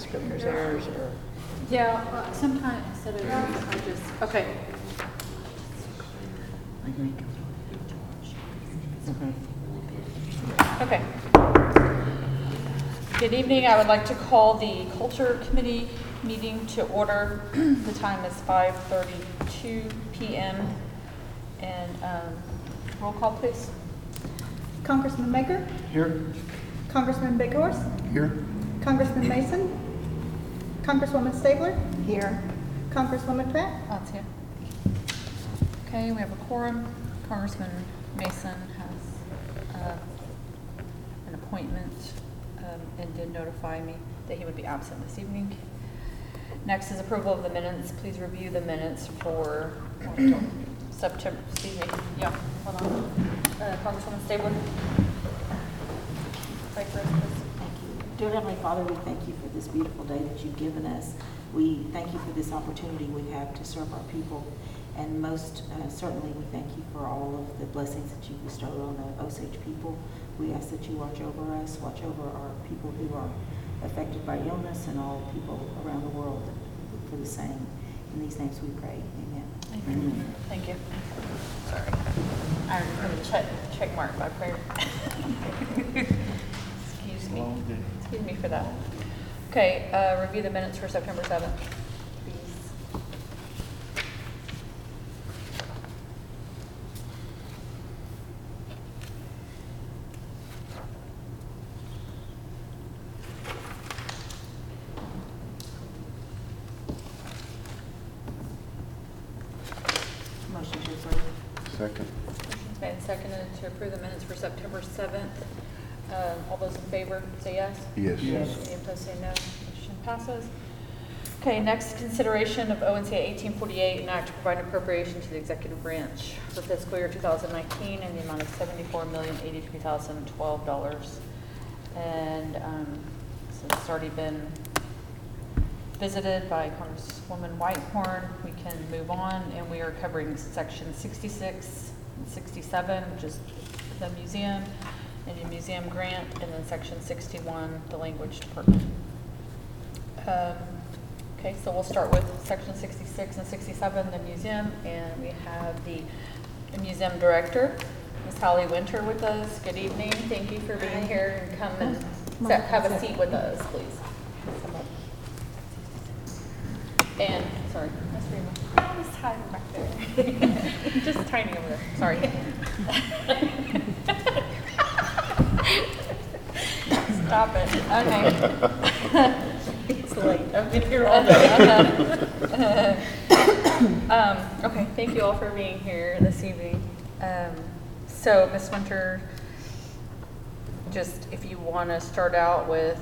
scrivener's errors or? Yeah, sometimes instead of I just, okay. Okay. Good evening. I would like to call the Culture Committee meeting to order. The time is 5:32 p.m. And roll call, please. Congressman Maker? Here. Congressman Bighorse? Here. Congressman Mason? Congresswoman Stabler? Here. Congresswoman Pratt? That's it. Okay, we have a quorum. Congressman Mason has an appointment and did notify me that he would be absent this evening. Next is approval of the minutes. Please review the minutes for September, excuse me, yeah, hold on. Congresswoman Stabler. Pray for us, please. Thank you. Dear Heavenly Father, we thank you for this beautiful day that you've given us. We thank you for this opportunity we have to serve our people. And most certainly, we thank you for all of the blessings that you bestowed on the Osage people. We ask that you watch over us, watch over our people who are affected by illness and all people around the world for the same. In these names we pray. Amen. Amen. Thank you. Sorry. I already put a check mark by prayer. Excuse me. Excuse me for that. Okay, review the minutes for September 7th, please. Motion to approve. Second. Motion's made and seconded to approve the minutes for September 7th. All those in favor say yes. Yes. Any opposed say no. Motion passes. Okay, next consideration of ONCA 1848, an act to provide appropriation to the executive branch for fiscal year 2019 in the amount of $74,083,012. And so it's already been visited by Congresswoman Whitehorn. We can move on, and we are covering section 66 and 67, which is the museum and the museum grant, and then section 61, the language department. Okay, so we'll start with section 66 and 67, the museum, and we have the museum director, Ms. Holly Winter, with us. Good evening. Thank you for being here, and come and have a seat with us, please. And, sorry, Ms. Rima. Just hiding back there. Just tiny over there. Sorry. Stop it. Okay. It's late. I've been here all day. Okay, thank you all for being here this evening. So, Ms. Winter, just if you want to start out with,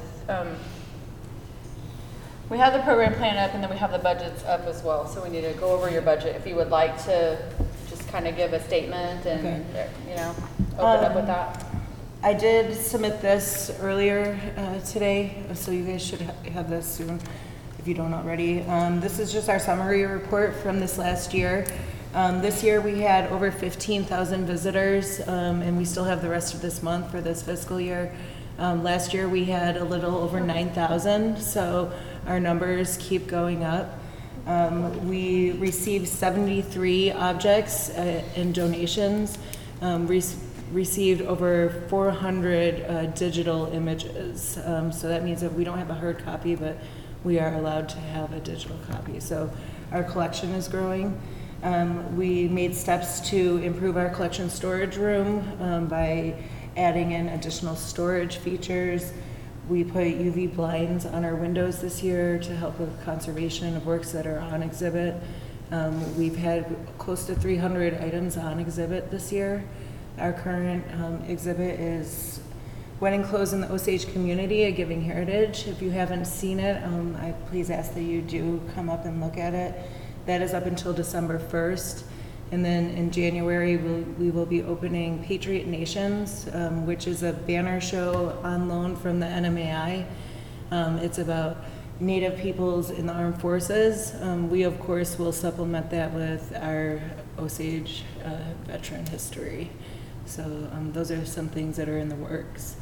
we have the program plan up and then we have the budgets up as well. So we need to go over your budget. If you would like to just kind of give a statement and, you know, open up with that. I did submit this earlier today, so you guys should have this soon if you don't already. This is just our summary report from this last year. This year we had over 15,000 visitors, and we still have the rest of this month for this fiscal year. Last year we had a little over 9,000, so our numbers keep going up. We received 73 objects and donations, received over 400 digital images. So that means that we don't have a hard copy, but we are allowed to have a digital copy. So our collection is growing. We made steps to improve our collection storage room by adding in additional storage features. We put UV blinds on our windows this year to help with conservation of works that are on exhibit. We've had close to 300 items on exhibit this year. Our current exhibit is Wedding Clothes in the Osage Community, A Giving Heritage. If you haven't seen it, I please ask that you do come up and look at it. That is up until December 1st. And then in January, we will be opening Patriot Nations, which is a banner show on loan from the NMAI. It's about Native peoples in the armed forces. We, of course, will supplement that with our Osage veteran history. So those are some things that are in the works.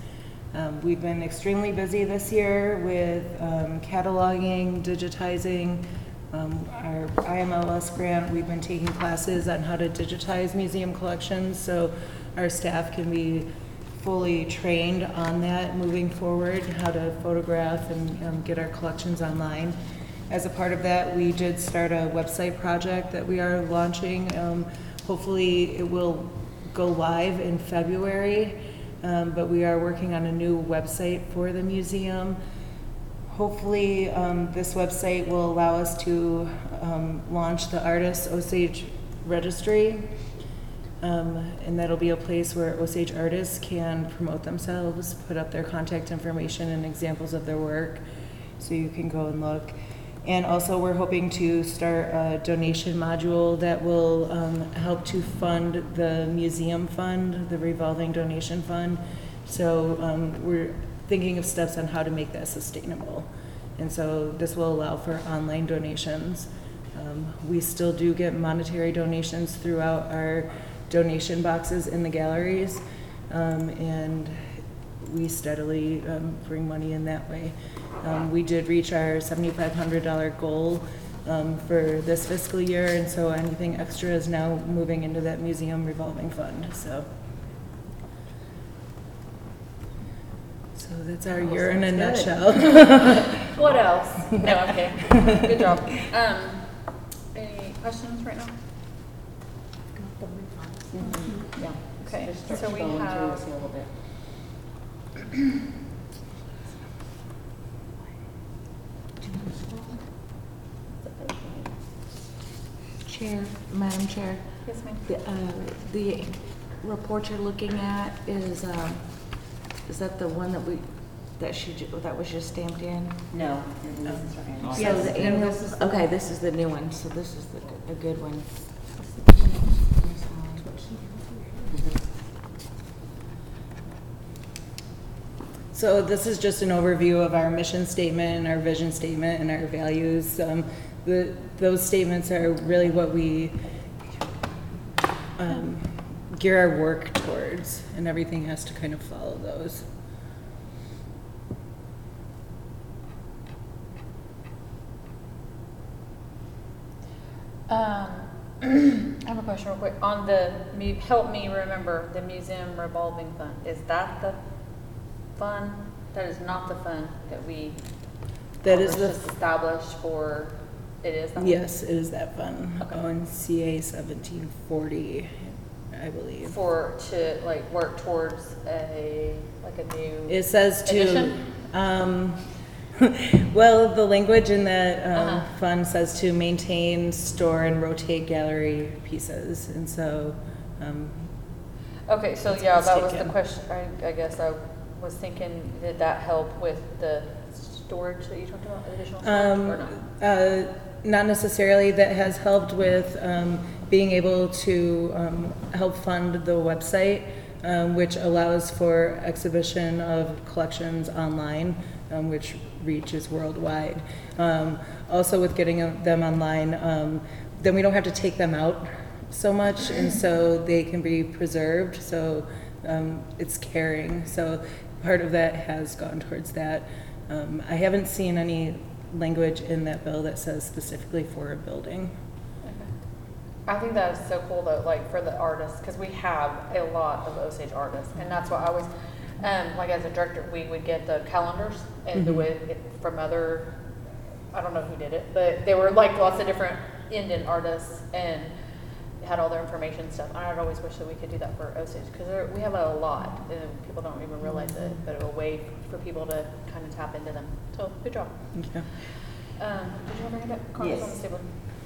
We've been extremely busy this year with cataloging, digitizing. Our IMLS grant, we've been taking classes on how to digitize museum collections so our staff can be fully trained on that moving forward, how to photograph and get our collections online. As a part of that, we did start a website project that we are launching. Hopefully it will go live in February, but we are working on a new website for the museum. Hopefully this website will allow us to launch the Artist Osage Registry, and that'll be a place where Osage artists can promote themselves, put up their contact information and examples of their work, so you can go and look. And also we're hoping to start a donation module that will help to fund the museum fund, the revolving donation fund. So we're thinking of steps on how to make that sustainable. And so this will allow for online donations. We still do get monetary donations throughout our donation boxes in the galleries, and we steadily bring money in that way. We did reach our $7,500 goal for this fiscal year, and so anything extra is now moving into that museum revolving fund. So that's our year in a nutshell. What else? No, I'm kidding. Good job. Any questions right now? Yeah. Okay, Just start so we going through have, this a little bit. Chair, Madam Chair, yes ma'am. the report you're looking at is that the one that was just stamped in? No. This is her annual. So the annual, This is okay, this is the new one, so this is a good one. So this is just an overview of our mission statement, our vision statement, and our values. Those statements are really what we gear our work towards, and everything has to kind of follow those. I have a question real quick. On the, help me remember, the museum revolving fund. Is that the fund? That is not the fund that we That is the, just established for, it is that? yes, it is that fund, Okay. on CA 1740, I believe. To like work towards a new. It says to, Addition? well, the language in that Uh-huh. fund says to maintain, store, and rotate gallery pieces, and so, Okay, so Let's- yeah, let's that take was the it. question. I guess I was thinking, did that help with the storage that you talked about, additional storage or not? not necessarily. That has helped with being able to help fund the website, which allows for exhibition of collections online, which reaches worldwide. Also with getting them online, then we don't have to take them out so much, and so they can be preserved, so it's caring. So part of that has gone towards that. I haven't seen any language in that bill that says specifically for a building. Okay. I think that is so cool though, like for the artists, because we have a lot of Osage artists, and that's why I always, like as a director, we would get the calendars and the way from other, I don't know who did it, but they were like lots of different Indian artists and had all their information and stuff. And I'd always wish that we could do that for Osage, because we have a lot and people don't even realize it, but a way for people to kind of tap into them. So good job. Yeah. Did you have your hand up? Yes. Congresswoman Stabler?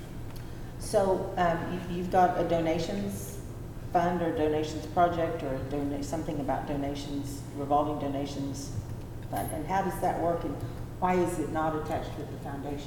So you've got a donations fund or donations project or something about donations, revolving donations fund. And how does that work and why is it not attached with the foundation?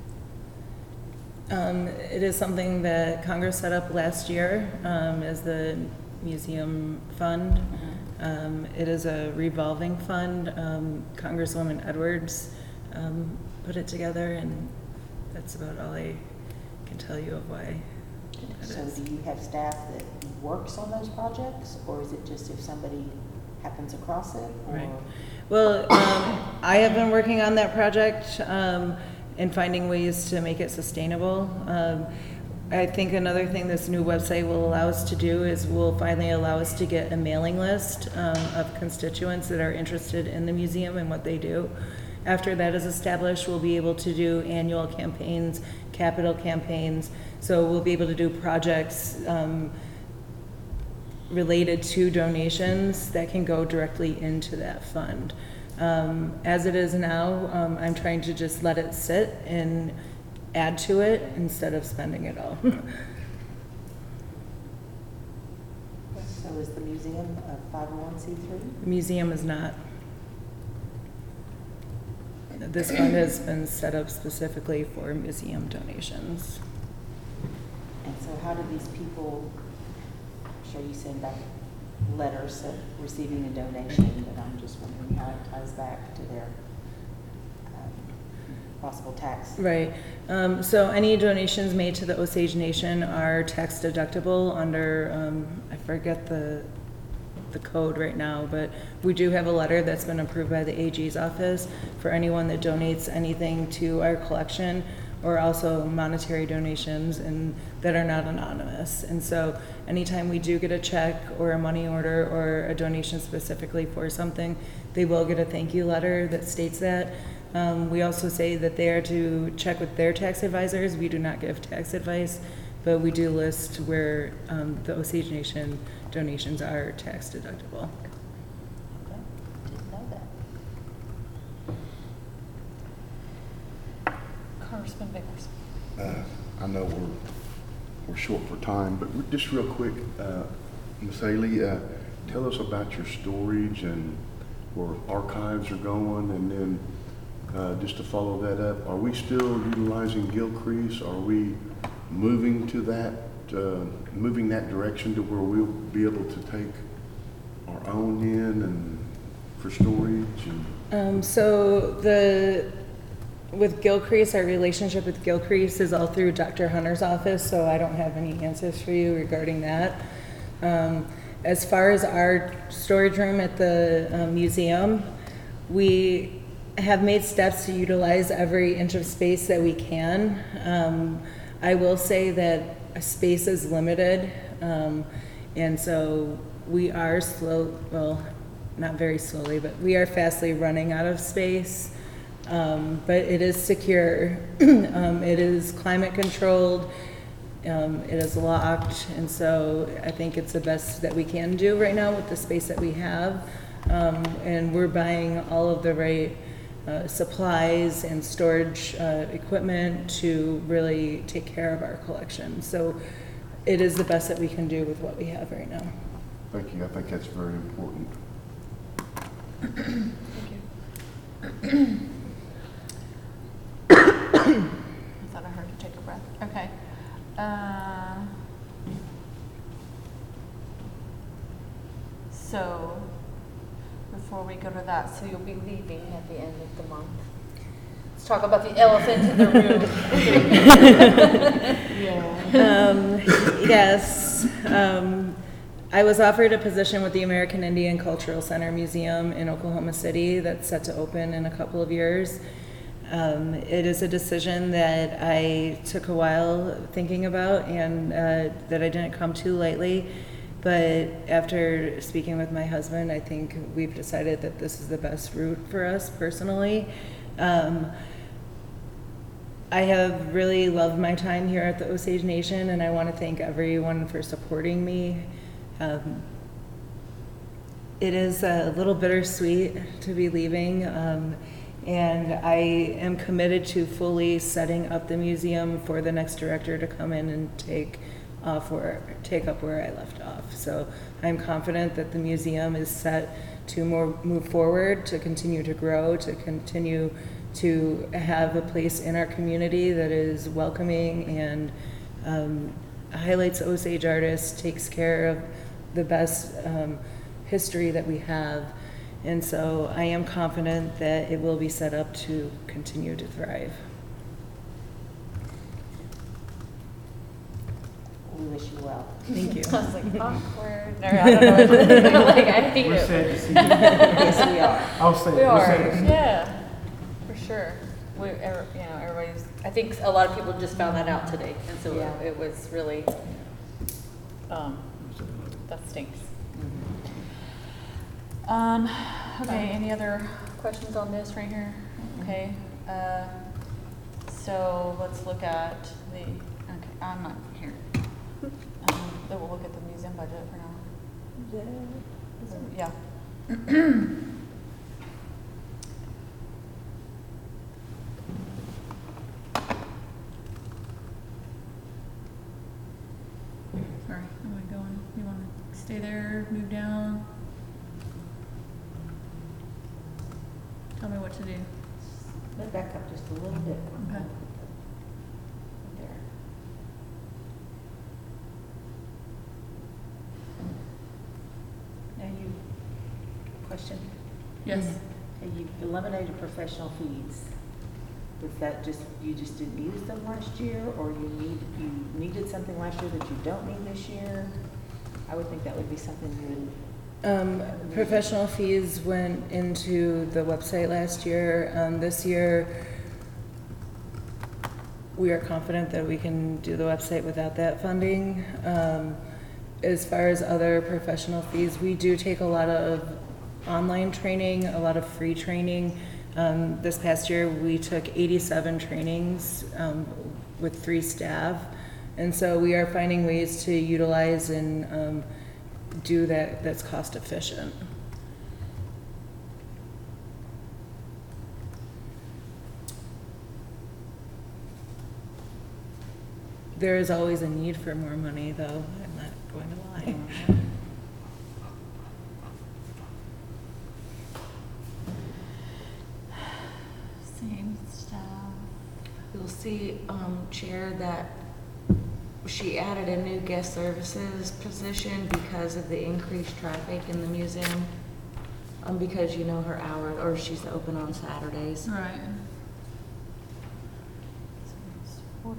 It is something that Congress set up last year as the museum fund. It is a revolving fund. Congresswoman Edwards put it together, and that's about all I can tell you of why it So is. do you have staff that works on those projects or is it just if somebody happens across it? Or- Right. Well, I have been working on that project and finding ways to make it sustainable. I think another thing this new website will allow us to do is will finally allow us to get a mailing list of constituents that are interested in the museum and what they do. After that is established, we'll be able to do annual campaigns, capital campaigns. So we'll be able to do projects related to donations that can go directly into that fund. As it is now, I'm trying to just let it sit and add to it instead of spending it all. So is the museum a 501c3? The museum is not. This fund has been set up specifically for museum donations. And so how do these people, I'm sure you send back letters of receiving a donation, but I'm just wondering how it ties back to their possible tax. Right. So any donations made to the Osage Nation are tax deductible under, I forget the code right now, but we do have a letter that's been approved by the AG's office for anyone that donates anything to our collection, or also monetary donations and that are not anonymous. And so anytime we do get a check or a money order or a donation specifically for something, they will get a thank you letter that states that. We also say that they are to check with their tax advisors. We do not give tax advice, but we do list where the Osage Nation donations are tax deductible. Okay, didn't know that. Congressman Vickers. I know we're short for time, but just real quick, Ms. Haley, tell us about your storage and where archives are going, and then just to follow that up, are we still utilizing Gilcrease? Are we moving to that, moving that direction to where we'll be able to take our own in and for storage? And With Gilcrease, our relationship with Gilcrease is all through Dr. Hunter's office, so I don't have any answers for you regarding that. As far as our storage room at the museum, we have made steps to utilize every inch of space that we can. I will say that space is limited, and so we are not very slowly, but we are fastly running out of space. But it is secure, it is climate controlled, it is locked, and so I think it's the best that we can do right now with the space that we have. And we're buying all of the right supplies and storage equipment to really take care of our collection. So it is the best that we can do with what we have right now. thank you. I think that's very important. Thank you. I thought I heard you take a breath. Okay. So, before we go to that, so you'll be leaving at the end of the month. Let's talk about the elephant in the room. Yes. I was offered a position with the American Indian Cultural Center Museum in Oklahoma City that's set to open in a couple of years. It is a decision that I took a while thinking about and that I didn't come to lightly. But after speaking with my husband, I think we've decided that this is the best route for us personally. I have really loved my time here at the Osage Nation, and I want to thank everyone for supporting me. It is a little bittersweet to be leaving. And I am committed to fully setting up the museum for the next director to come in and take up where I left off. So I'm confident that the museum is set to move forward, to continue to grow, to continue to have a place in our community that is welcoming and highlights Osage artists, takes care of the best history that we have. And so I am confident that it will be set up to continue to thrive. we wish you well. Thank you. I was like, awkward. No, I don't know what to do. Like, I hate We're it. sad to see you. Yes, we are. I'll say it. We We're are, sad to see you. yeah, for sure. You know, everybody's, I think a lot of people just found that out today, and so Yeah. it was really, that stinks. Okay, any other questions on this right here? Okay, so let's look at the, okay, I'm not here. Then we'll look at the museum budget for now. Yeah. Sorry, am I going, you wanna stay there, move down? Tell me what to do. Let's back up just a little bit. Okay. There. Now you, question? Yes. Okay, you've eliminated professional fees. Was that just, you just didn't use them last year, or you needed something last year that you don't need this year? I would think that would be something you would. Professional fees went into the website last year. This year, we are confident that we can do the website without that funding. As far as other professional fees, we do take a lot of online training, a lot of free training. This past year, we took 87 trainings with 3 staff. And so we are finding ways to utilize and do that's cost efficient. There is always a need for more money, though, I'm not going to lie. Same stuff. You'll see, Chair, that she added a new guest services position because of the increased traffic in the museum. Because you know her hours, or she's open on Saturdays. Right. So it's 40.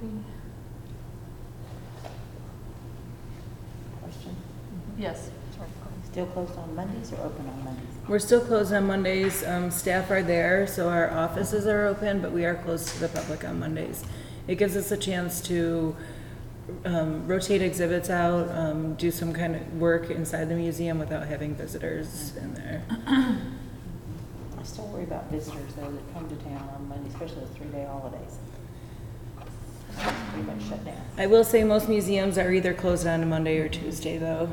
Question? Yes, sorry. Still closed on Mondays or open on Mondays? We're still closed on Mondays. Staff are there, so our offices are open, but we are closed to the public on Mondays. It gives us a chance to rotate exhibits out, do some kind of work inside the museum without having visitors in there. I still worry about visitors though that come to town on Monday, especially those 3-day holidays. It's pretty much shut down. I will say most museums are either closed on a Monday or Tuesday, though.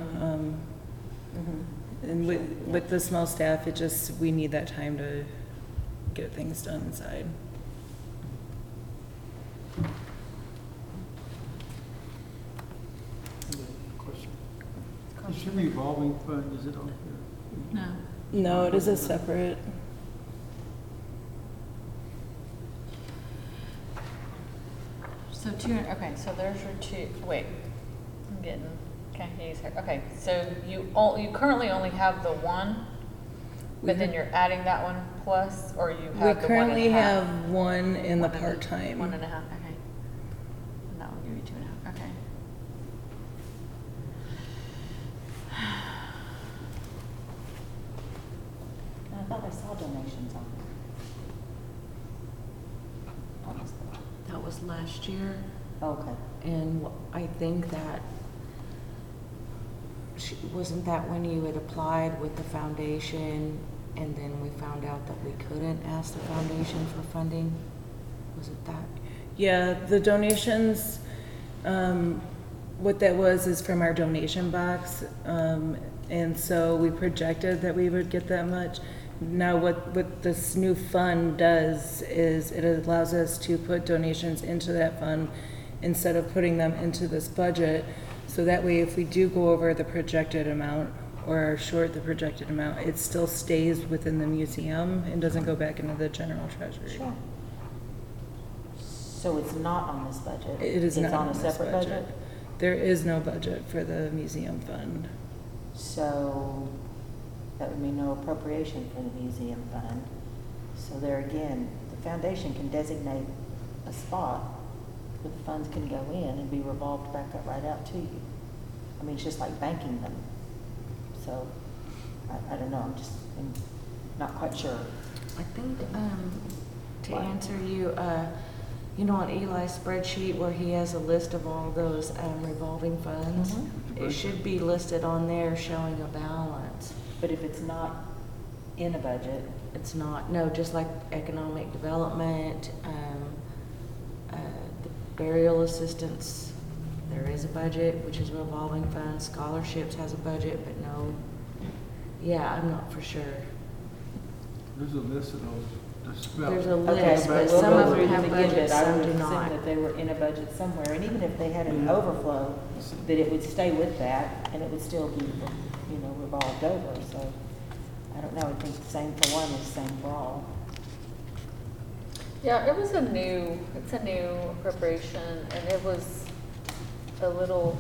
And with the small staff, we need that time to get things done inside. Question. Is your revolving fund, is it on here? No. No, it is a separate. So okay, so there's your two, wait, I'm getting, he's here. Okay, so you currently only have the one, but then you're adding that one plus, or you have We the 1.5? currently have one in the 1.5, part-time. 1.5, okay. And that will give you 2.5, okay. And I thought I saw donations on there. Honestly. That was last year, Okay. and I think that, wasn't that when you had applied with the foundation, and then we found out that we couldn't ask the foundation for funding? Was it that? Yeah, the donations, what that was is from our donation box. And so we projected that we would get that much. Now what this new fund does is it allows us to put donations into that fund instead of putting them into this budget. So that way, if we do go over the projected amount or are short the projected amount, it still stays within the museum and doesn't go back into the general treasury. Sure. So it's not on this budget? It is not It's on a this separate budget? There is no budget for the museum fund. So that would mean no appropriation for the museum fund. So there again, the foundation can designate a spot but the funds can go in and be revolved back up right out to you. I mean, it's just like banking them. So, I don't know, I'm not quite sure. I think, to What? answer you, you know, on Eli's spreadsheet where he has a list of all those revolving funds, Mhm. it should be listed on there showing a balance. But if it's not in a budget, It's not, no, just like economic development, the burial assistance, there is a budget, which is revolving funds. Scholarships has a budget, but no, yeah, I'm not for sure. There's a list of those. Just about- There's a okay, list, but but we'll some go of through them have them again, budgets, but I some would do assume not. that they were in a budget somewhere, and even if they had an Yeah. overflow, that it would stay with that, and it would still be, you know, revolved over, so, I don't know, I think the same for one is the same for all. Yeah, it's a new appropriation, and it was a little,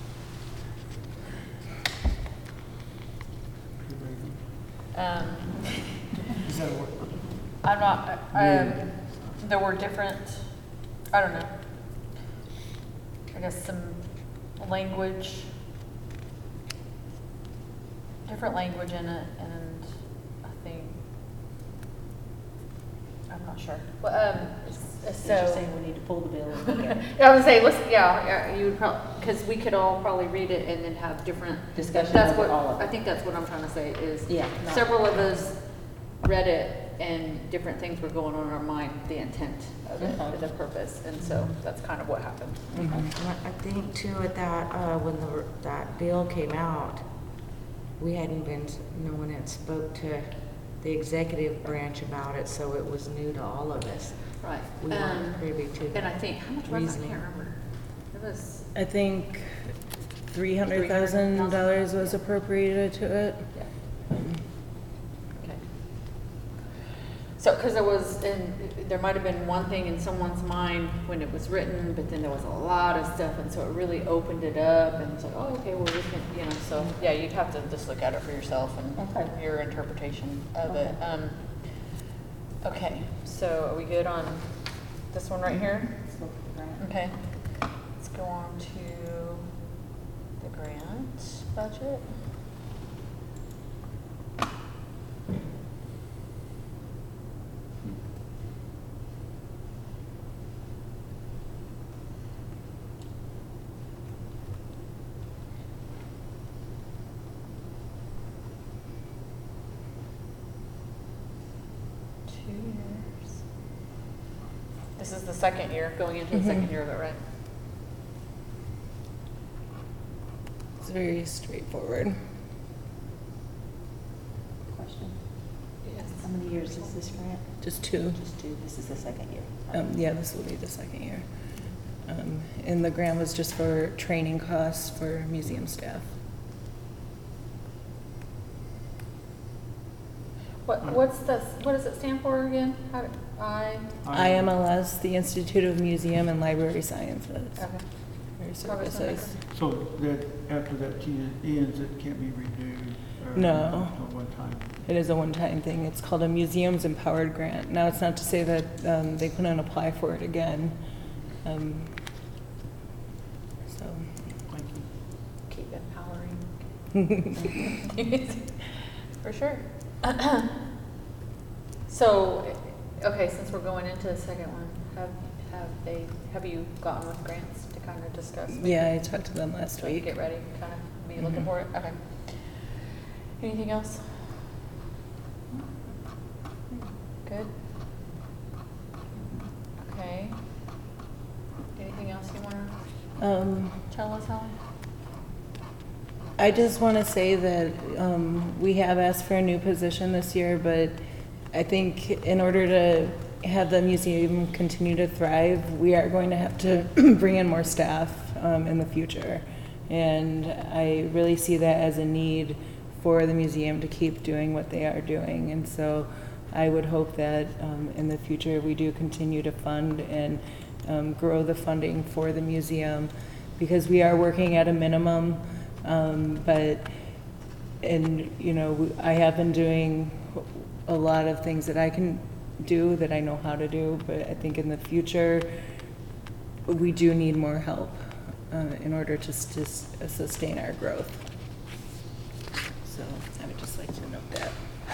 Is that what? I'm not, there were different, I don't know, I guess some language, different language in it, and I think, I'm not sure. Well, So you're so. saying we need to pull the bill and look at it. I would say, yeah, you would probably, because we could all probably read it and then have different. Discussion That's over what all of it. I think that's what I'm trying to say is. Yeah, no. Several of us read it and different things were going on in our mind, the intent of it, Okay. the purpose, and so that's kind of what happened. And I think too at that, when that bill came out, we hadn't been, no one had spoke to the executive branch about it, so it was new to all of us. Right. We weren't privy to And I think, how much was it? I reasoning. can't remember. It was, I think $300,000 was appropriated to it. yeah. Okay. So, because there might have been one thing in someone's mind when it was written, but then there was a lot of stuff, and so it really opened it up, and it's like, oh, okay, well, we can, you know, so, yeah, you'd have to just look at it for yourself and Okay. your interpretation of it. Okay. Okay, so are we good on this one right here? Let's look at the grant. Okay, let's go on to the grant budget. This is the second year, going into the second year of it, right? It's very straightforward. Question? Yes. How many years is this grant? Just two. Just two, this is the second year. Yeah, this will be the second year. And the grant was just for training costs for museum staff. What does it stand for again? IMLS, the Institute of Museum and Library Sciences. Okay. Their Congressman services. So that, after that ends, it can't be renewed? Or No. At one time? It is a one-time thing. It's called a Museums Empowered Grant. Now, it's not to say that they couldn't apply for it again. So, Thank you. Keep empowering. For sure. So, okay, since we're going into the second one, have you gotten with grants to kind of discuss? maybe? yeah, I talked to them last So you week. get ready, kind of be looking Mhm. for it? Okay. Anything else? Good? Okay. Anything else you want to tell us, Helen? I just want to say that we have asked for a new position this year, but I think in order to have the museum continue to thrive, we are going to have to bring in more staff in the future. And I really see that as a need for the museum to keep doing what they are doing. And so I would hope that in the future we do continue to fund and grow the funding for the museum, because we are working at a minimum. But I have been doing a lot of things that I can do, that I know how to do, but I think in the future, we do need more help in order to sustain our growth. So I would just like to note that.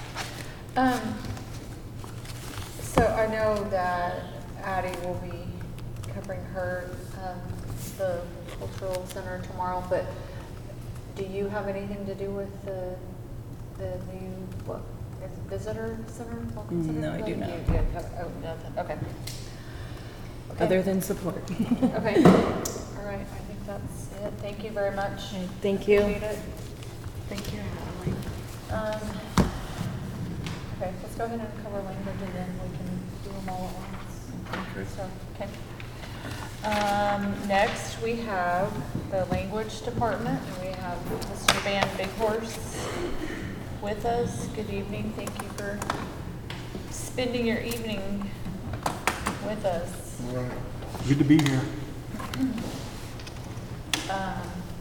So I know that Addie will be covering her, the cultural center tomorrow, but do you have anything to do with the new, what, is it visitor center? Welcome center? No, I do not. Oh, nothing, okay. Okay. Other than support. Okay, all right, I think that's it. Thank you very much. Thank you. Appreciate it. Thank you, Natalie. Okay, let's go ahead and cover language and then we can do them all at once. Okay. So, okay. Next, we have the language department, and we have Mr. Van Bighorst with us. Good evening. Thank you for spending your evening with us. All right. Good to be here. I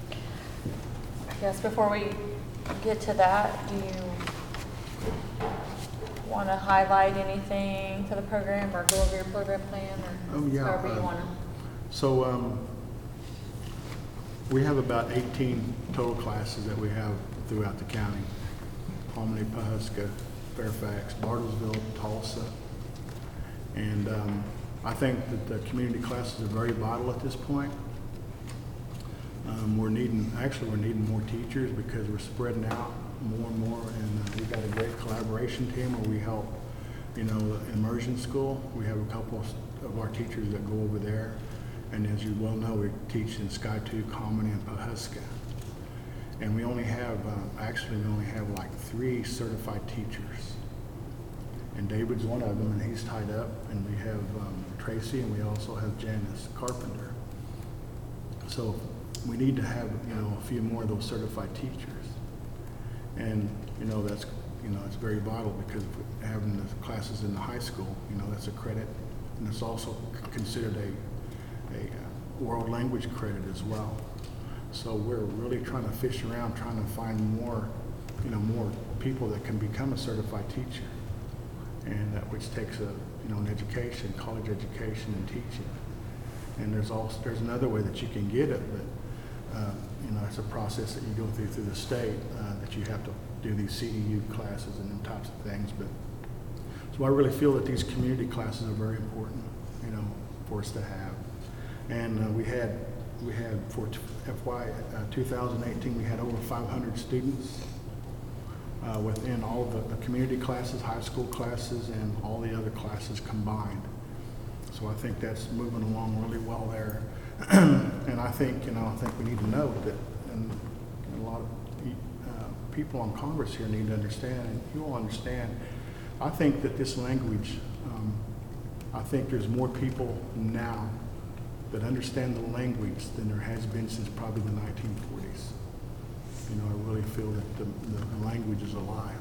guess before we get to that, do you want to highlight anything for the program or go over your program plan or Oh, yeah, however you want to? So we have about 18 total classes that we have throughout the county. Hominy, Pawhuska, Fairfax, Bartlesville, Tulsa. And I think that the community classes are very vital at this point. We're needing more teachers because we're spreading out more and more, and we've got a great collaboration team where we help, immersion school. We have a couple of our teachers that go over there, and as you well know, we teach in Sky 2, Common, and Pawhuska. And we only have, like 3 certified teachers. And David's one of them, and he's tied up, and we have Tracy, and we also have Janice Carpenter. So we need to have, a few more of those certified teachers. And, that's, it's very vital because having the classes in the high school, that's a credit, and it's also considered a world language credit as well. So we're really trying to fish around, trying to find more, more people that can become a certified teacher, and which takes an education, college education, and teaching. And there's another way that you can get it, but it's a process that you go through the state that you have to do these CEU classes and them types of things. But so I really feel that these community classes are very important, for us to have. And we had for FY 2018, we had over 500 students within all the community classes, high school classes, and all the other classes combined. So I think that's moving along really well there. And I think we need to know that, and a lot of people on Congress here need to understand, and you all understand, I think that this language, I think there's more people now that understand the language than there has been since probably the 1940s. I really feel that the language is alive.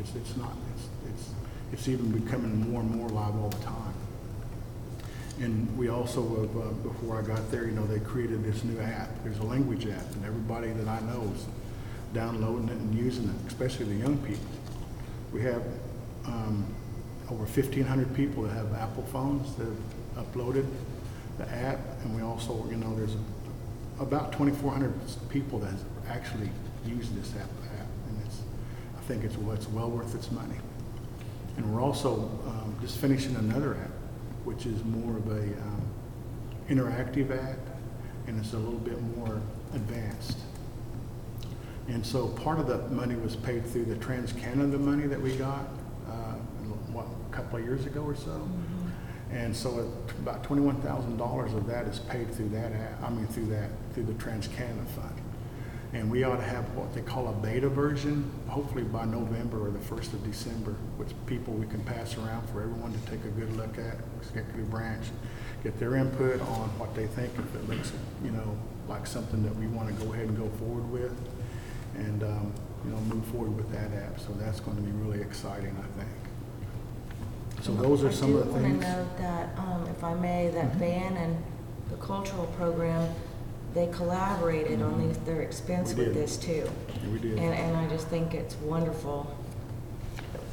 It's even becoming more and more alive all the time. And we also, before I got there, they created this new app. There's a language app, and everybody that I know is downloading it and using it, especially the young people. We have over 1,500 people that have Apple phones that have uploaded the app, and we also, there's about 2,400 people that have actually used this app, and I think it's well worth its money. And we're also just finishing another app, which is more of a interactive app, and it's a little bit more advanced. And so part of the money was paid through the TransCanada money that we got, a couple of years ago or so. Mm-hmm. And so about $21,000 of that is paid through that app, through the TransCanada fund. And we ought to have what they call a beta version, hopefully by November or the 1st of December, which we can pass around for everyone to take a good look at, executive branch, get their input on what they think, if it looks, like something that we want to go ahead and go forward with, and, move forward with that app. So that's going to be really exciting, I think. So those are some of the things. I do want to note that, if I may, that Van and the cultural program, they collaborated on their expense with this too. Yeah, we did. And I just think it's wonderful.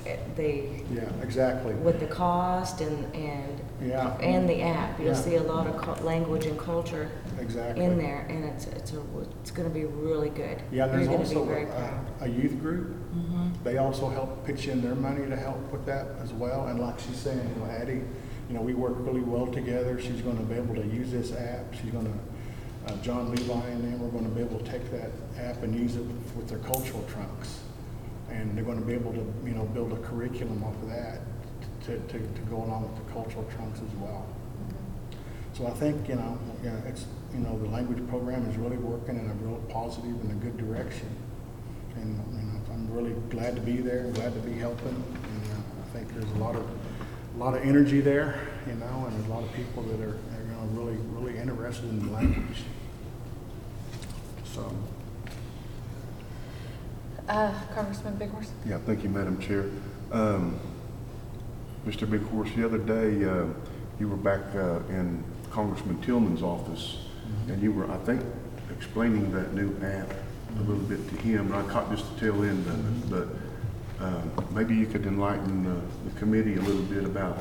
they, Yeah, exactly. with the cost and Yeah. the app, you'll Yeah. see a lot of language and culture Exactly. in there, and it's going to be really good. Yeah, there's You're going to be also very proud. a youth group. Mhm. They also help pitch in their money to help with that as well. And like she's saying, you know, Addie, you know, we work really well together. She's going to be able to use this app. She's going to, John Levi and them are going to be able to take that app and use it with their cultural trunks. And they're going to be able to, you know, build a curriculum off of that to go along with the cultural trunks as well. So I think, you know, it's, you know, the language program is really working in a real positive and a good direction. And, you know, I'm really glad to be there, glad to be helping. And I think there's a lot of energy there, you know, and there's a lot of people that are you know, really interested in the language. So, Congressman Big Horse? Yeah, thank you, Madam Chair. Mr. Big Horse, the other day, you were back in Congressman Tillman's office, and you were, I think, explaining that new app a little bit to him. I caught just the tail end of it, but maybe you could enlighten the committee a little bit about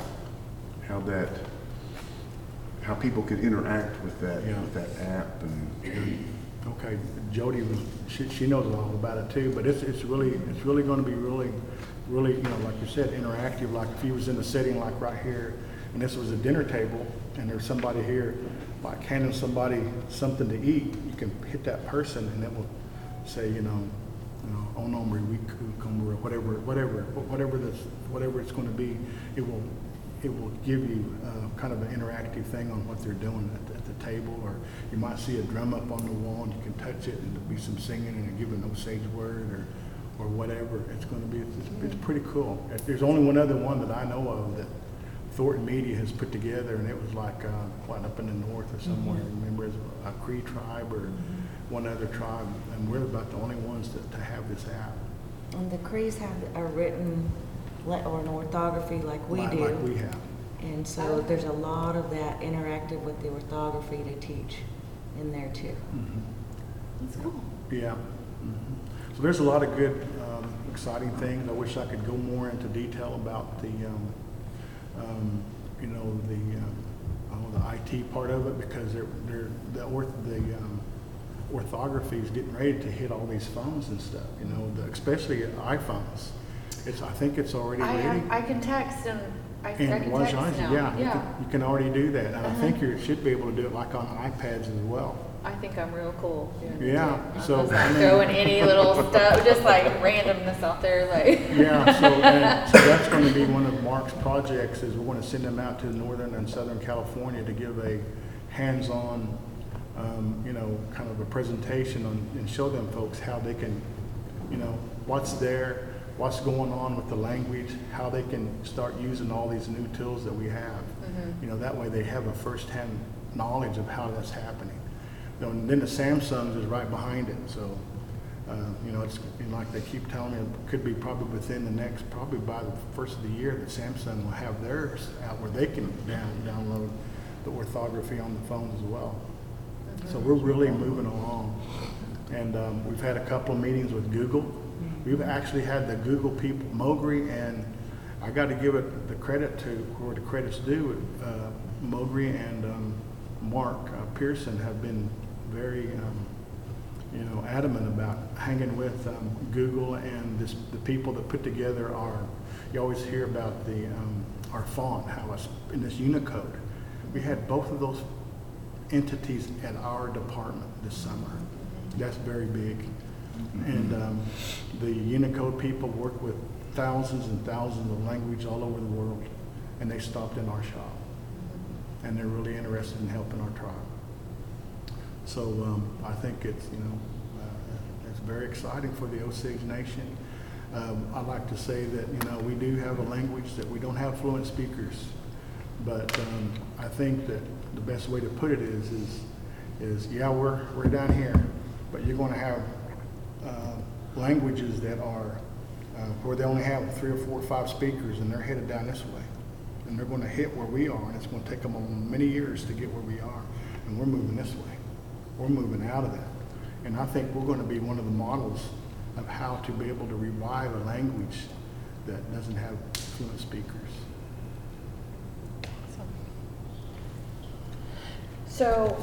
how people could interact with that app. And okay, Jody was, she knows all about it too, but it's really going to be really, you know, like you said, interactive. Like if you was in a setting like right here, and this was a dinner table, and there's somebody here, like handing somebody something to eat, you can hit that person, and it will say, you know, "Oh no, we come," or whatever it's going to be. It will give you kind of an interactive thing on what they're doing at the table, or you might see a drum up on the wall and you can touch it and there'll be some singing and give an Osage word or whatever. It's going to be, it's pretty cool. There's only one other one that I know of that Thornton Media has put together, and it was like up in the north or somewhere. Remember, it's a Cree tribe or one other tribe, and we're about the only ones to have this app. And the Crees have a written or an orthography like we do. Like we have. And so there's a lot of that interactive with the orthography to teach in there too. That's cool. Yeah. So there's a lot of good, exciting things. I wish I could go more into detail about the, you know, the IT part of it, because the orthography is getting ready to hit all these phones and stuff. You know, especially iPhones. I think it's already ready. I can text and I And can text now. yeah, you can already do that. And I think you should be able to do it like on iPads as well. I think I'm real cool. Yeah, so, Just I like mean- throwing any little stuff, just like randomness out there, like. Yeah, so that's going to be one of Mark's projects, is we're going to send them out to Northern and Southern California to give a hands-on, you know, kind of a presentation and show them folks how they can, you know, what's there, what's going on with the language, how they can start using all these new tools that we have. You know, that way they have a first-hand knowledge of how that's happening. You know, and then the Samsungs is right behind it, so, you know, it's like they keep telling me, it could be probably within the next, probably by the first of the year, that Samsung will have theirs out where they can download the orthography on the phones as well. So we're really moving along. And we've had a couple of meetings with Google. We've actually had the Google people, Mogri, and I got to give it the credit to where the credit's due. Mogri and Mark Pearson have been very, you know, adamant about hanging with Google and the people that put together you always hear about our font, how it's in this Unicode. We had both of those entities at our department this summer. That's very big. And the Unicode people work with thousands and thousands of languages all over the world, and they stopped in our shop. And they're really interested in helping our tribe. So I think it's, you know, it's very exciting for the Osage Nation. I like to say that, you know, we do have a language that we don't have fluent speakers, but I think that the best way to put it is yeah, we're down here, but you're going to have languages that are where they only have 3 or 4 or 5 speakers, and they're headed down this way. And they're going to hit where we are, and it's going to take them many years to get where we are. And we're moving this way. We're moving out of that. And I think we're going to be one of the models of how to be able to revive a language that doesn't have fluent speakers. So,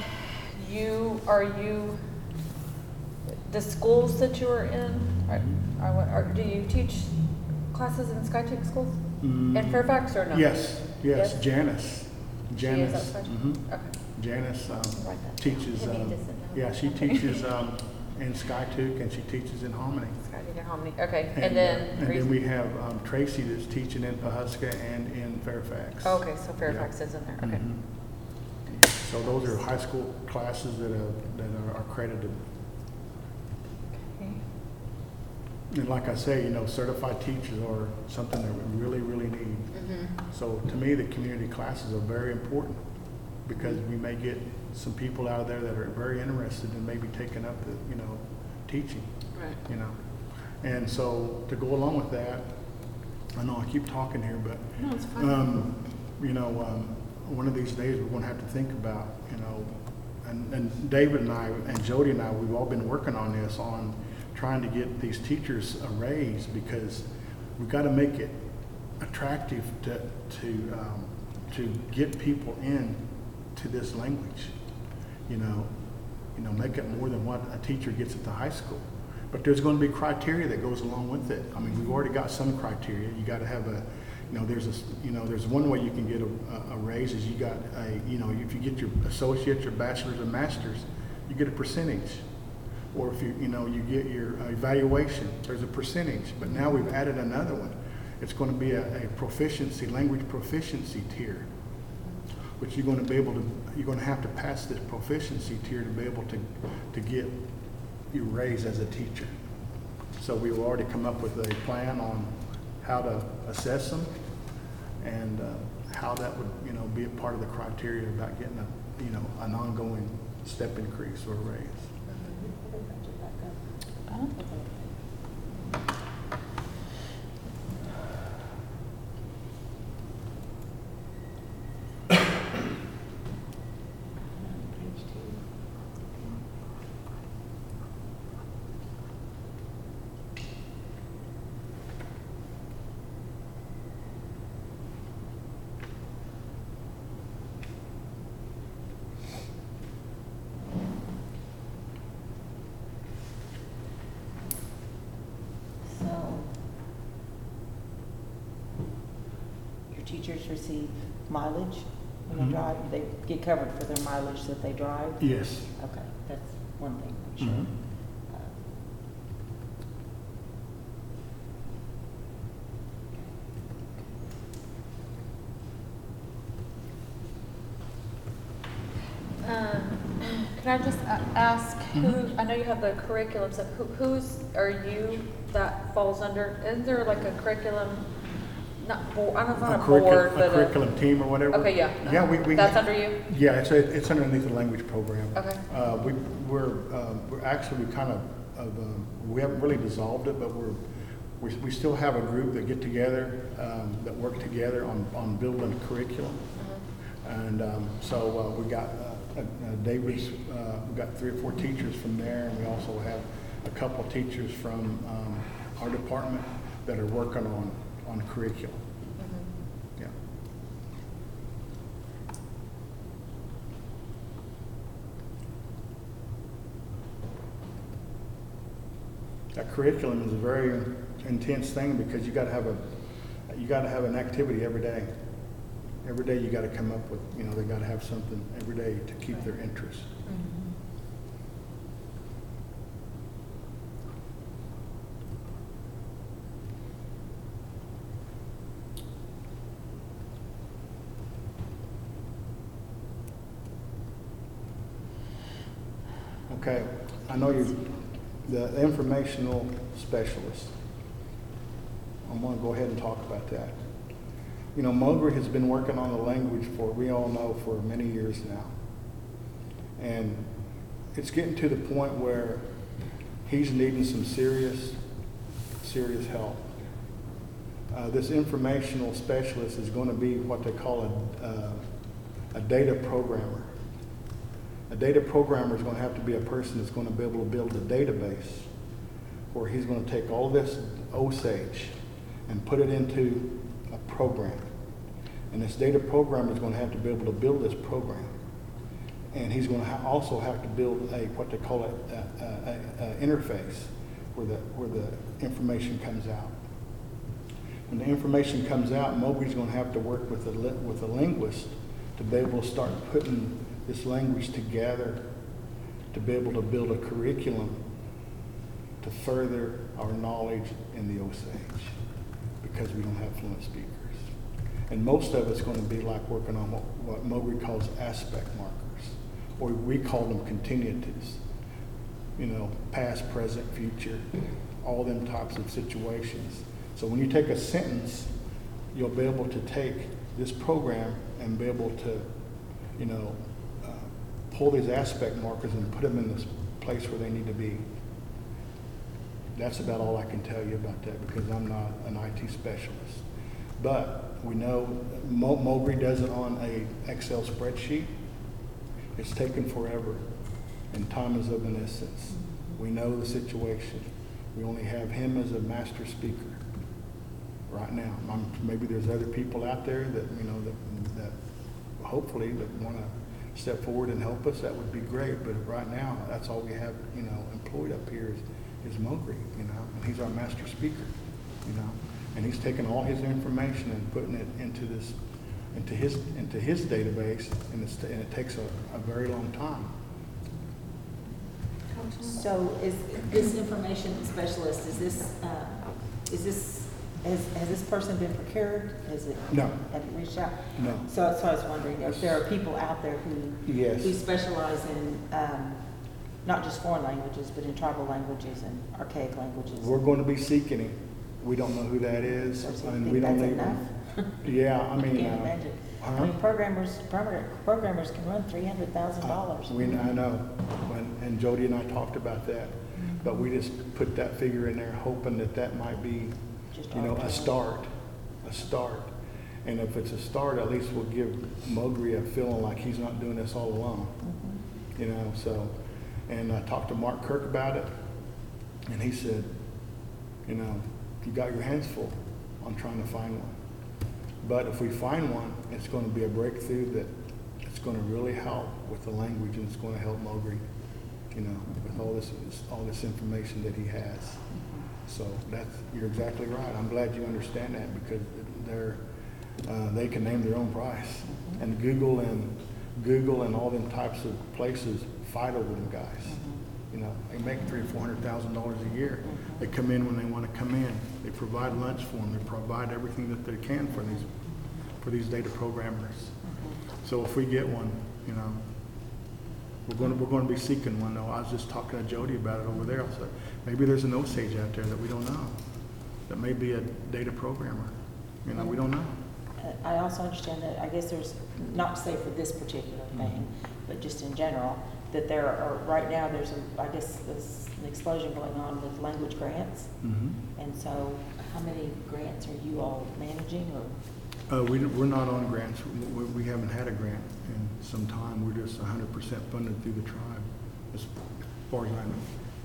the schools that you are in, do you teach classes in SkyTech schools? In Fairfax or no? Yes, Yes? Janice. She is Janice. outside? Mhm. Okay. Janice Write that down. teaches, Timmy doesn't know. yeah, she teaches in SkyTech and she teaches in Hominy. SkyTech and Harmony, okay, and then. And then we have Tracy that's teaching in Pawhuska and in Fairfax. Oh, okay, so Fairfax is in there, okay. Mhm. So those are high school classes that are accredited. Okay. And like I say, you know, certified teachers are something that we really, really need. So to me, the community classes are very important because we may get some people out there that are very interested in maybe taking up the, you know, teaching. Right. You know, and so to go along with that, I know I keep talking here, but No, it's fine. you know, one of these days we're going to have to think about, you know, and David and I and Jody and I, we've all been working on this, on trying to get these teachers a raise because we've got to make it attractive to get people in to this language. You know, make it more than what a teacher gets at the high school. But there's going to be criteria that goes along with it. I mean, we've already got some criteria. You got to have a, you know, there's one way you can get a raise is you got a, you know, if you get your associates, your bachelor's and master's, you get a percentage. Or if you know, you get your evaluation, there's a percentage. But now we've added another one. It's going to be a proficiency, language proficiency tier, which you're going to have to pass this proficiency tier to be able to get your raise as a teacher. So we've already come up with a plan on how to assess them and how that would, you know, be a part of the criteria about getting a, you know, an ongoing step increase or raise. So, your teachers receive mileage when they Mhm. drive? They get covered for their mileage that they drive? Yes. Okay, that's one thing, for sure. Mhm. Can I just ask who, I know you have the curriculum stuff, are you that falls under, isn't there like a curriculum, not board, I don't know, not a board, A but curriculum team or whatever. Okay, yeah. Yeah, we. That's under you? Yeah, it's underneath the language program. Okay. We're actually kind of, we haven't really dissolved it, but we still have a group that get together, that work together on building a curriculum. And so we got David's, we got 3 or 4 teachers from there, and we also have a couple of teachers from our department that are working on curriculum. Yeah. That curriculum is a very intense thing because you got to have an activity every day. Every day you got to come up with, you know, they got to have something every day to keep their interest. Okay, I know you're the informational specialist. I'm going to go ahead and talk about that. You know, Mulgrew has been working on the language we all know, for many years now. And it's getting to the point where he's needing some serious help. This informational specialist is going to be what they call a data programmer. A data programmer is going to have to be a person that's going to be able to build a database where he's going to take all this Osage and put it into a program. And this data programmer is going to have to be able to build this program. And he's going to also have to build a, what they call it, a interface where the information comes out. When the information comes out, Mowbri's going to have to work with a linguist to be able to start putting this language together to be able to build a curriculum to further our knowledge in the Osage, because we don't have fluent speakers. And most of it's going to be like working on what Mowbri calls aspect markers, or we call them continuatives. You know, past, present, future, all them types of situations. So when you take a sentence, you'll be able to take this program and be able to, you know, pull these aspect markers and put them in this place where they need to be. That's about all I can tell you about that, because I'm not an IT specialist. But we know Mowbri does it on a Excel spreadsheet. It's taken forever, and time is of an essence. We know the situation. We only have him as a master speaker right now. Maybe there's other people out there that, you know, that hopefully that want to step forward and help us. That would be great. But right now, that's all we have, you know, employed up here is Mowbri, you know, and he's our master speaker, you know, and he's taking all his information and putting it into his database, and it takes a very long time. So is this information specialist, has this person been procured? No. Have you reached out? No. So I was wondering if there are people out there Yes. who specialize in, not just foreign languages, but in tribal languages and archaic languages. We're going to be seeking him. We don't know who that is, So you and think we don't that's even. enough? Yeah, I mean. Can't imagine. I huh? mean, programmers can run $300,000. I know, and Jody and I talked about that, but we just put that figure in there hoping that might be, Just you know, a arbitrary. start. And if it's a start, at least we'll give Mowbri a feeling like he's not doing this all alone, Mhm. you know, so. And I talked to Mark Kirk about it, and he said, you know, you got your hands full on trying to find one. But if we find one, it's going to be a breakthrough that it's going to really help with the language, and it's going to help Mowbri, you know, with all this information that he has. So you're exactly right. I'm glad you understand that, because they can name their own price, and Google and all them types of places fight over them guys. You know, they make $300,000 or $400,000 a year. They come in when they want to come in. They provide lunch for them. They provide everything that they can for these data programmers. So if we get one, you know, we're going to be seeking one. Though I was just talking to Jody about it over there. I said, maybe there's an Osage out there that we don't know, that may be a data programmer. You know, we don't know. I also understand that, I guess there's, not to say for this particular thing, but just in general, that there are, right now, there's an explosion going on with language grants. Mm-hmm. And so how many grants are you all managing, or? We're not on grants. We haven't had a grant in some time. We're just 100% funded through the tribe, as far as I know.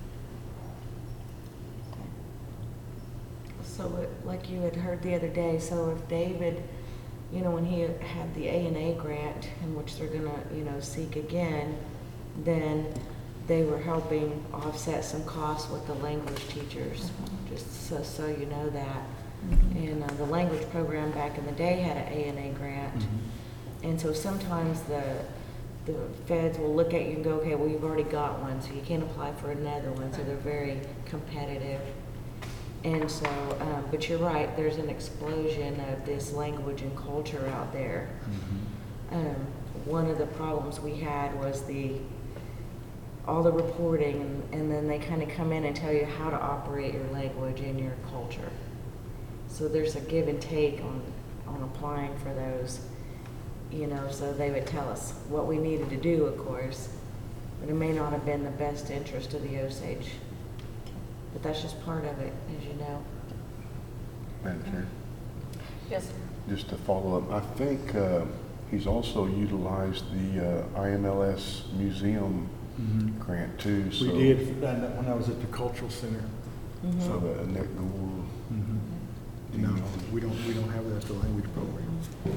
So like you had heard the other day, so if David, you know, when he had the A&A grant, in which they're gonna, you know, seek again, then they were helping offset some costs with the language teachers, just so you know that. And the language program back in the day had an A&A grant. And so sometimes the feds will look at you and go, okay, well, you've already got one, so you can't apply for another one. So they're very competitive. And so, but you're right, there's an explosion of this language and culture out there. One of the problems we had was all the reporting, and then they kind of come in and tell you how to operate your language and your culture. So there's a give and take on applying for those, you know, so they would tell us what we needed to do, of course, but it may not have been the best interest of the Osage. But that's just part of it, as you know. Madam Chair, Yes. just to follow up, I think he's also utilized the IMLS Museum grant too. We did when I was at the Cultural Center. So the Annette Gore, No, we don't have that at the language program.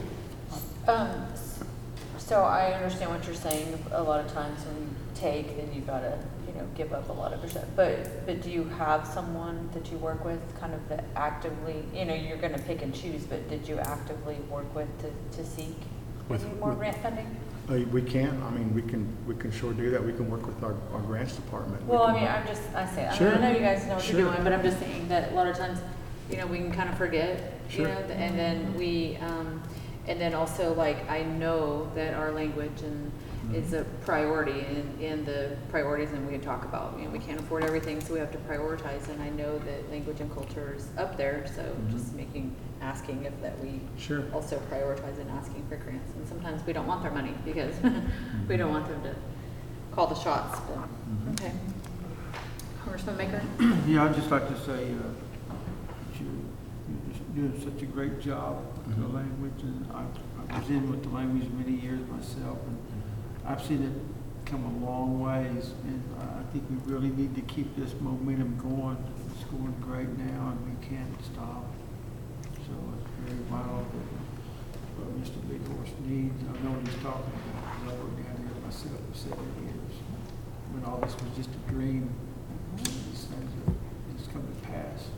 So I understand what you're saying. A lot of times when you take, then you gotta, give up a lot of your stuff. But do you have someone that you work with kind of that actively, you're gonna pick and choose, but did you actively work with to seek With- any more with- grant funding? We can, I mean, we can sure do that. We can work with our grants department. We Well, I can- mean, I say, Sure. I know you guys know what you're Sure. doing, but I'm just saying that a lot of times, we can kind of forget, Sure. and then and then also, like, I know that our language is a priority in the priorities, and we can talk about, we can't afford everything, so we have to prioritize, and I know that language and culture is up there, so just asking if that we Sure. also prioritize and asking for grants, and sometimes we don't want their money, because we don't want them to call the shots, but, okay. Congressman Maker? Yeah, I'd just like to say, that you're just doing such a great job with the language, and I was in with the language many years myself, and I've seen it come a long ways, and I think we really need to keep this momentum going. It's going great now, and we can't stop. So it's very vital what Mr. Big Horse needs. I know what he's talking about, 'cause I worked down here myself for 7 years, when all this was just a dream. Some of these things are just come to pass.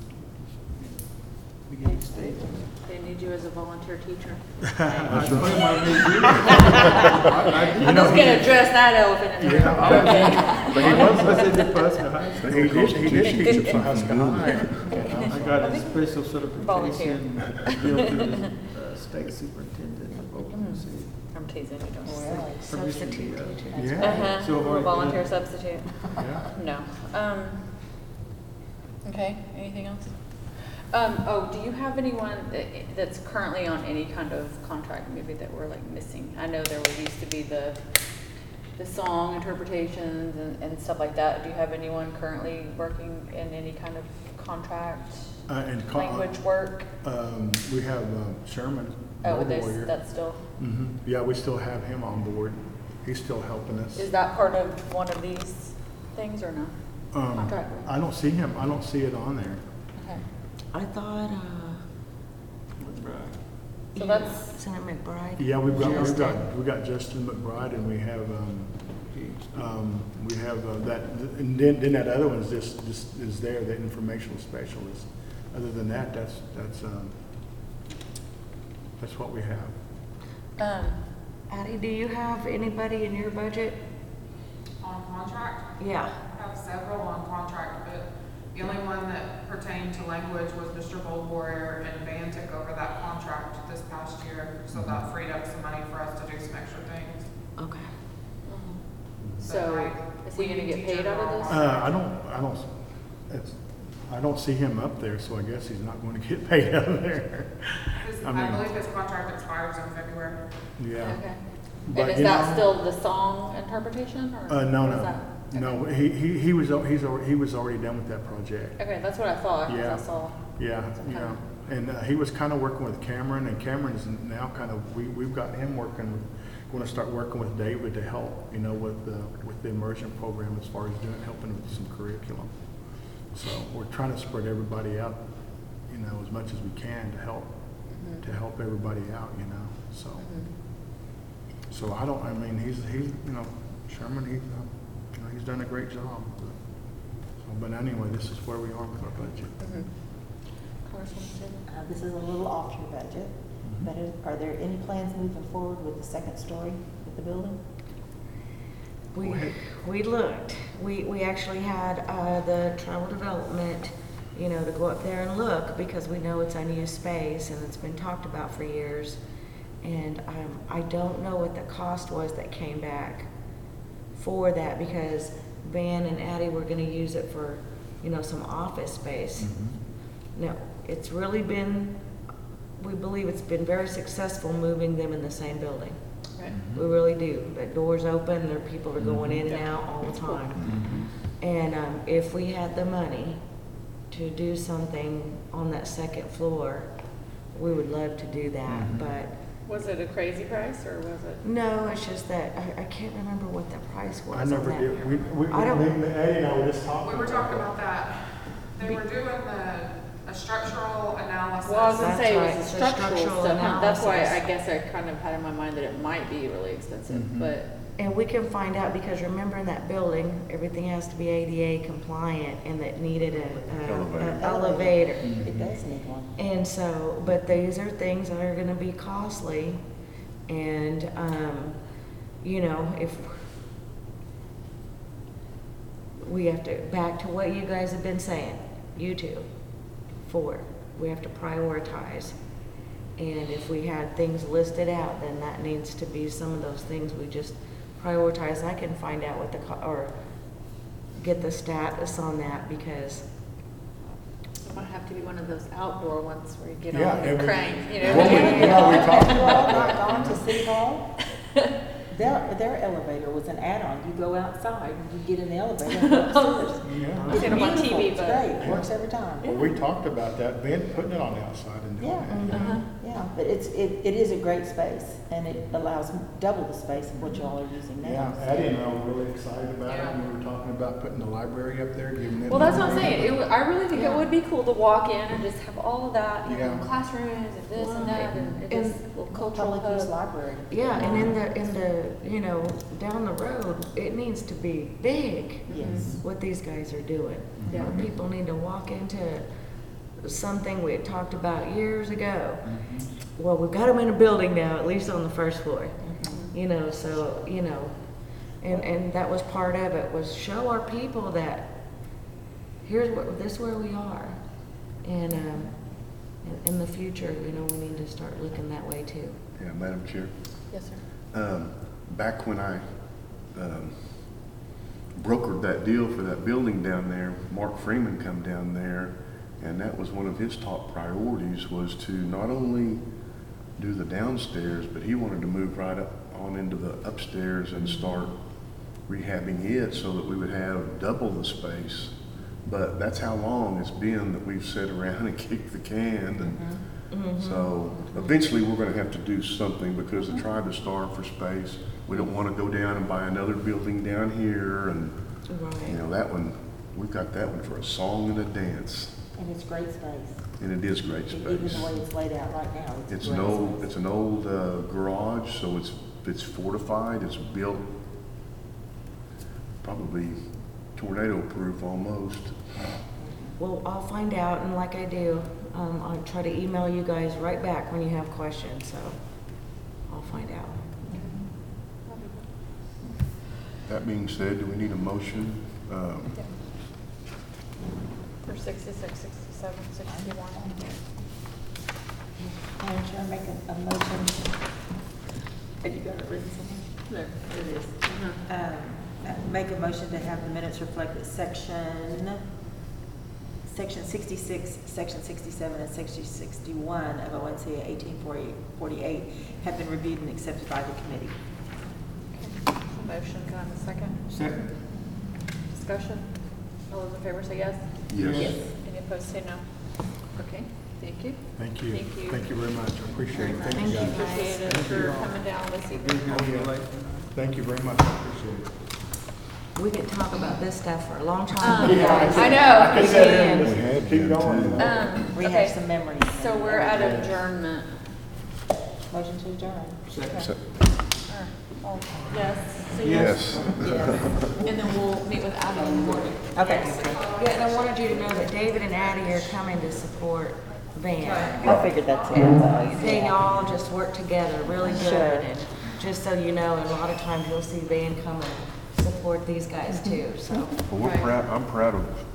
Beginning stages. They need you as a volunteer teacher. I told him I may do that. I'm just gonna address that elephant in the room. But he was, I said the first guy. he did teach at Husker High. I got a special Volunteer. certification built to the state superintendent of Oklahoma City. I'm teasing you, don't Really? worry. Substitute Permission to, teacher. Yeah. Uh-huh, So hard, volunteer yeah. substitute. Yeah. No. Okay, anything else? Do you have anyone that's currently on any kind of contract maybe that we're like missing? I know there used to be the song interpretations and stuff like that. Do you have anyone currently working in any kind of contract, language work? We have Sherman, Oh, Road Warrior. that's still, Yeah, we still have him on board. He's still helping us. is that part of one of these things or no? Contract? I don't see him. I don't see it on there. Okay. I thought, So that's- Senator McBride. Yeah, we've Justin. got Justin McBride, and we have that, and then that other one's just is there, the informational specialist. Other than that, that's what we have. Addie, do you have anybody in your budget? On contract? Yeah. I have several on contract, but the only one that pertained to language was Mr. Bold Warrior, and Van took over that contract this past year, so that freed up some money for us to do some extra things. Okay. So, like, is he we gonna need get paid out of this? I don't see him up there, so I guess he's not going to get paid out of there. I believe his contract expires in February. Yeah. Okay. But, And is you that know- still the song interpretation or? No, is no, that- no. He was already done with that project. Okay, that's what I thought, 'cause Yeah. I saw. Yeah, Okay. yeah. And he was kind of working with Cameron, and Cameron's now kind of, we've got him working with, going to start working with David to help, with the immersion program as far as helping with some curriculum. So we're trying to spread everybody out, as much as we can to help everybody out, so. So Sherman, he's done a great job. But anyway, this is where we are with our budget. Congresswoman Taylor? This is a little off your budget, but are there any plans moving forward with the second story of the building? We looked. We actually had the travel development, to go up there and look because we know it's unused space and it's been talked about for years. And I don't know what the cost was that came back for that because Van and Addie were going to use it for, some office space. No, it's really been, we believe it's been very successful moving them in the same building. Right. We really do. The doors open, there people are going in and out all the time. And if we had the money to do something on that second floor, we would love to do that. But Was it a crazy price or was it? no, it's just that I can't remember what the price was. I on never that. did. I don't- Eddie and I were just talking. We were talking about that. They were doing A structural analysis. Well, I was gonna say, it That's was the right, the structural structural stuff, huh? That's why I analysis. guess I kind of had in my mind that it might be really expensive, but, And we can find out, because remember in that building, everything has to be ADA compliant, and it needed an elevator. It does need one. And so, but these are things that are gonna be costly, and, you know, if we have to, back to what you guys have been saying, you two, we have to prioritize. And if we had things listed out, then that needs to be some of those things we just prioritize. I can find out what or get the status on that, because it might have to be one of those outdoor ones where you get Yeah, on the every- crane, you know? Well, we talked Have you all about not that. gone to City Hall? Their elevator was an add-on. You go outside, and you get in the elevator and go upstairs. Yeah. I've seen them on Beautiful. TV, It's but. great. Works every time. Well, we talked about that, Ben putting it on the outside and doing Yeah. it. Uh-huh. Yeah, but it is a great space, and it allows double the space of what y'all are using now. Yeah, Addie and I were really excited about it, and we were talking about putting the library up there, giving them. Well, that's what I'm saying. I really think it would be cool to walk in and just have all of that, you know, Yeah. classrooms and this and that, and it And- just a little cultural Public use hub. library. yeah, and in the, you know, down the road, it needs to be big. Yes. What these guys are doing. Yeah. People need to walk into something we had talked about years ago. Well, we've got them in a building now, at least on the first floor. You know, so, you know, and that was part of it, was show our people that this is where we are. And in the future, you know, we need to start looking that way too. Yeah, Madam Chair. Yes, sir. Back when I brokered that deal for that building down there, Mark Freeman come down there, and that was one of his top priorities, was to not only do the downstairs, but he wanted to move right up on into the upstairs and start rehabbing it so that we would have double the space. But that's how long it's been that we've sat around and kicked the can, and so eventually we're gonna have to do something, because the tribe is starved for space. We don't wanna go down and buy another building down here, and, you know, that one, we've got that one for a song and a dance, And it's great space. and it is great Even the space. way it's laid out right now, it's It's great an old, space. it's an old garage, so it's fortified, it's built probably tornado-proof almost. Well, I'll find out, and like I do, I'll try to email you guys right back when you have questions, so I'll find out. That being said, do we need a motion? For 66, 67, 61. Madam Chair, make a motion. Have you got it written somewhere? No, it is. Make a motion to have the minutes reflect that section 66, section 67, and section 61 of ONCA 1848 have been reviewed and accepted by the committee. Motion, can I have a second? Second. Discussion? All those in favor say yes? Yes. Any opposed say no? Okay, thank you. Thank you. Thank you. Thank you very much. I appreciate it. Very Thank you, much. guys. Appreciate it for coming down this evening. Oh, yeah. Thank you very much. I appreciate it. We could talk about this stuff for a long time. I know. I could sit here and We just had keep been going. too. you know. We Okay. have some memories. So we're at adjournment. Motion to adjourn. Second. So- Yes. So Yes. Yes. And then we'll meet with Abby in the morning. Okay. Yeah, and I wanted you to know that David and Addie are coming to support Van. I figured that's it. They all just work together really good, Sure. and just so you know, a lot of times you'll see Van come and support these guys too, so. Well, I'm proud of